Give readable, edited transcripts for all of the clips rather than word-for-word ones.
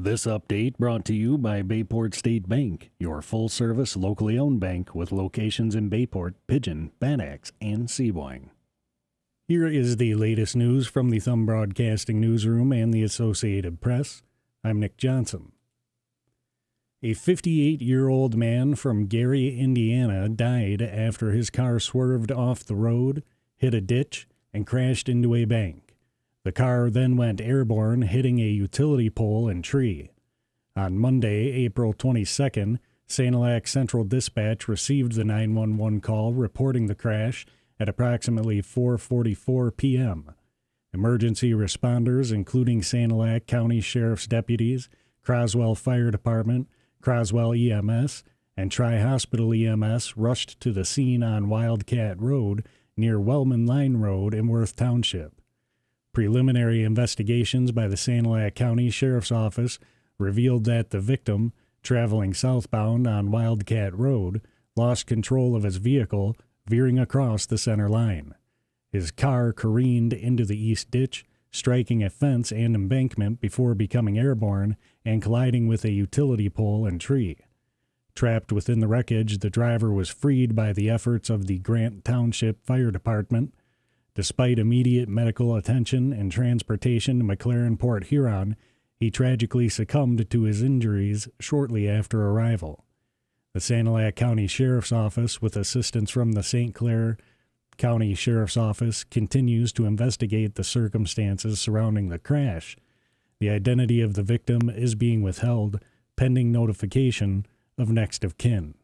This update brought to you by Bayport State Bank, your full-service, locally owned bank with locations in Bayport, Pigeon, Bad Axe, and Seaboing. Here is the latest news from the Thumb Broadcasting Newsroom and the Associated Press. I'm Nick Johnson. A 58-year-old man from Gary, Indiana, died after his car swerved off the road, hit a ditch, and crashed into a bank. The car then went airborne, hitting a utility pole and tree. On Monday, April 22nd, Sanilac Central Dispatch received the 911 call reporting the crash at approximately 4:44 p.m. Emergency responders, including Sanilac County Sheriff's deputies, Croswell Fire Department, Croswell EMS, and Tri-Hospital EMS rushed to the scene on Wildcat Road near Wellman Line Road in Worth Township. Preliminary investigations by the Sanilac County Sheriff's Office revealed that the victim, traveling southbound on Wildcat Road, lost control of his vehicle, veering across the center line. His car careened into the east ditch, striking a fence and embankment before becoming airborne and colliding with a utility pole and tree. Trapped within the wreckage, the driver was freed by the efforts of the Grant Township Fire Department. Despite immediate medical attention and transportation to McLaren Port Huron, he tragically succumbed to his injuries shortly after arrival. The Sanilac County Sheriff's Office, with assistance from the St. Clair County Sheriff's Office, continues to investigate the circumstances surrounding the crash. The identity of the victim is being withheld, pending notification of next of kin.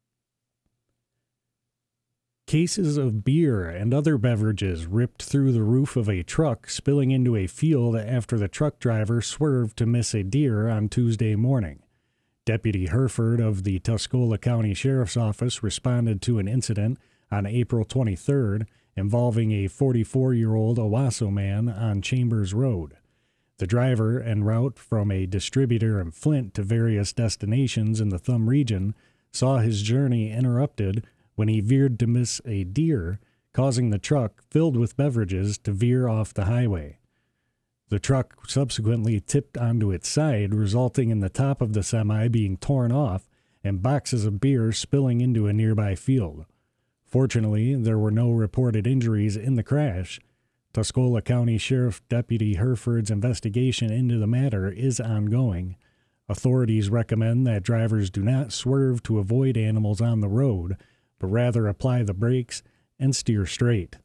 Cases of beer and other beverages ripped through the roof of a truck, spilling into a field after the truck driver swerved to miss a deer on Tuesday morning. Deputy Herford of the Tuscola County Sheriff's Office responded to an incident on April 23rd involving a 44-year-old Owasso man on Chambers Road. The driver, en route from a distributor in Flint to various destinations in the Thumb region, saw his journey interrupted when he veered to miss a deer, causing the truck filled with beverages to veer off the highway. The truck subsequently tipped onto its side, resulting in the top of the semi being torn off and boxes of beer spilling into a nearby field. Fortunately, there were no reported injuries in the crash. Tuscola County Sheriff Deputy Herford's investigation into the matter is ongoing. Authorities recommend that drivers do not swerve to avoid animals on the road, but rather apply the brakes and steer straight.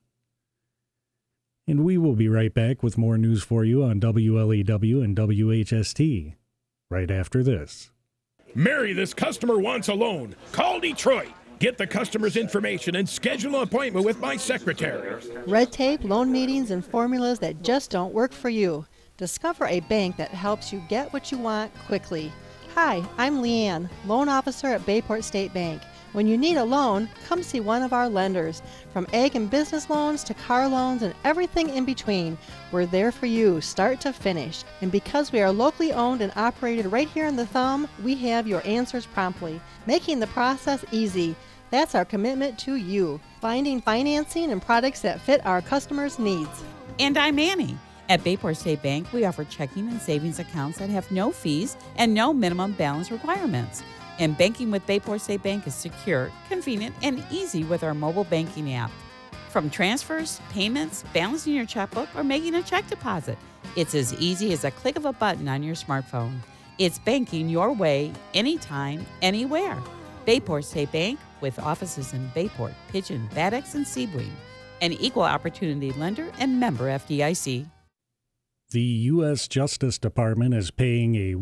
And we will be right back with more news for you on WLEW and WHST right after this. Mary, this customer wants a loan. Call Detroit. Get the customer's information and schedule an appointment with my secretary. Red tape, loan meetings, and formulas that just don't work for you. Discover a bank that helps you get what you want quickly. Hi, I'm Leanne, loan officer at Bayport State Bank. When you need a loan, come see one of our lenders. From ag and business loans to car loans and everything in between, we're there for you, start to finish. And because we are locally owned and operated right here in the Thumb, we have your answers promptly, making the process easy. That's our commitment to you, finding financing and products that fit our customers' needs. And I'm Annie. At Bayport State Bank, we offer checking and savings accounts that have no fees and no minimum balance requirements. And banking with Bayport State Bank is secure, convenient, and easy with our mobile banking app. From transfers, payments, balancing your checkbook, or making a check deposit, it's as easy as a click of a button on your smartphone. It's banking your way, anytime, anywhere. Bayport State Bank, with offices in Bayport, Pigeon, Bad Axe, and Seaboing. An equal opportunity lender and member FDIC. The U.S. Justice Department is paying a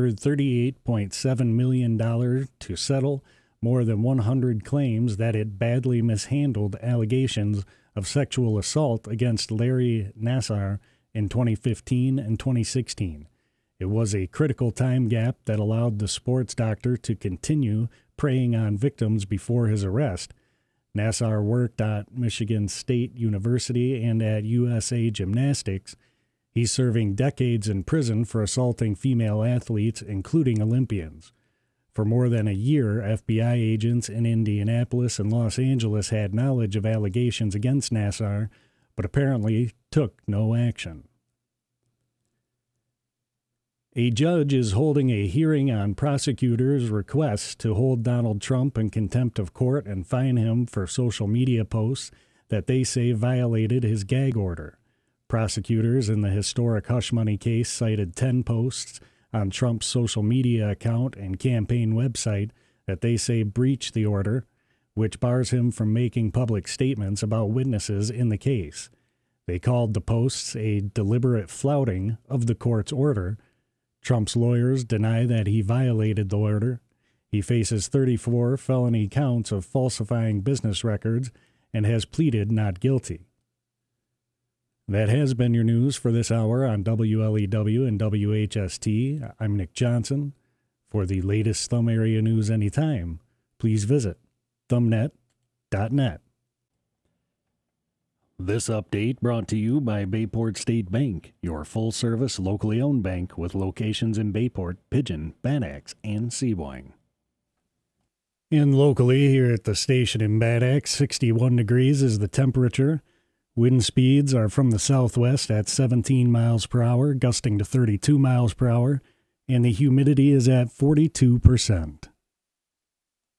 $138.7 million to settle more than 100 claims that it badly mishandled allegations of sexual assault against Larry Nassar in 2015 and 2016. It was a critical time gap that allowed the sports doctor to continue preying on victims before his arrest. Nassar worked at Michigan State University and at USA Gymnastics. He's serving decades in prison for assaulting female athletes, including Olympians. For more than a year, FBI agents in Indianapolis and Los Angeles had knowledge of allegations against Nassar, but apparently took no action. A judge is holding a hearing on prosecutors' request to hold Donald Trump in contempt of court and fine him for social media posts that they say violated his gag order. Prosecutors in the historic hush money case cited 10 posts on Trump's social media account and campaign website that they say breached the order, which bars him from making public statements about witnesses in the case. They called the posts a deliberate flouting of the court's order. Trump's lawyers deny that he violated the order. He faces 34 felony counts of falsifying business records and has pleaded not guilty. That has been your news for this hour on WLEW and WHST. I'm Nick Johnson. For the latest Thumb Area news anytime, please visit thumbnet.net. This update brought to you by Bayport State Bank, your full-service, locally owned bank with locations in Bayport, Pigeon, Bad Axe, and Seaboing. And locally here at the station in Bad Axe, 61 degrees is the temperature. Wind speeds are from the southwest at 17 miles per hour, gusting to 32 miles per hour, and the humidity is at 42%.